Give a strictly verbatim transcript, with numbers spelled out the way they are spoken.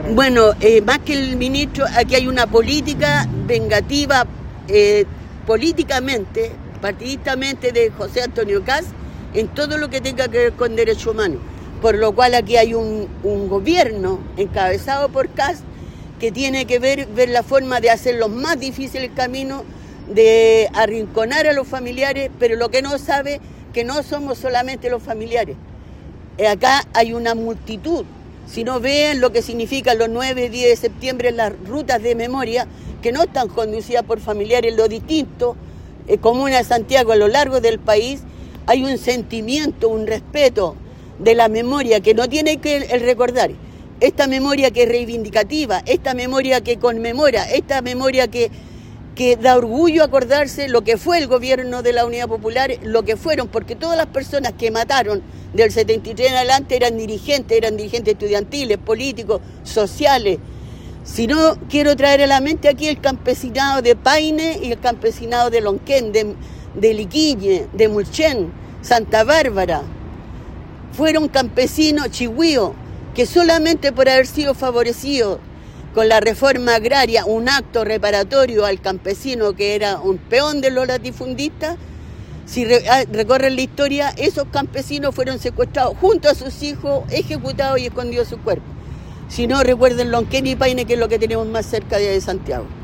Bueno, eh, más que el ministro, aquí hay una política vengativa, eh, políticamente, partidistamente de José Antonio Kast, en todo lo que tenga que ver con derechos humanos. Por lo cual aquí hay un, un gobierno encabezado por Kast que tiene que ver, ver la forma de hacerlo más difícil el camino, de arrinconar a los familiares, pero lo que no sabe que no somos solamente los familiares. Acá hay una multitud. Si no ven lo que significan los nueve y diez de septiembre, las rutas de memoria, que no están conducidas por familiares, lo distinto, eh, comuna de Santiago a lo largo del país, hay un sentimiento, un respeto de la memoria que no tiene que el recordar. Esta memoria que es reivindicativa, esta memoria que conmemora, esta memoria que, que da orgullo acordarse lo que fue el gobierno de la Unidad Popular, lo que fueron, porque todas las personas que mataron del setenta y tres en adelante eran dirigentes, eran dirigentes estudiantiles, políticos, sociales. Si no, quiero traer a la mente aquí el campesinado de Paine y el campesinado de Lonquén, de, de Liquiñe, de Mulchen, Santa Bárbara. Fueron campesinos chihuíos que solamente por haber sido favorecidos con la reforma agraria, un acto reparatorio al campesino que era un peón de los latifundistas, si re, recorren la historia, esos campesinos fueron secuestrados junto a sus hijos, ejecutados y escondidos sus cuerpos. Si no, recuerden Lonquén y Paine, que es lo que tenemos más cerca de Santiago.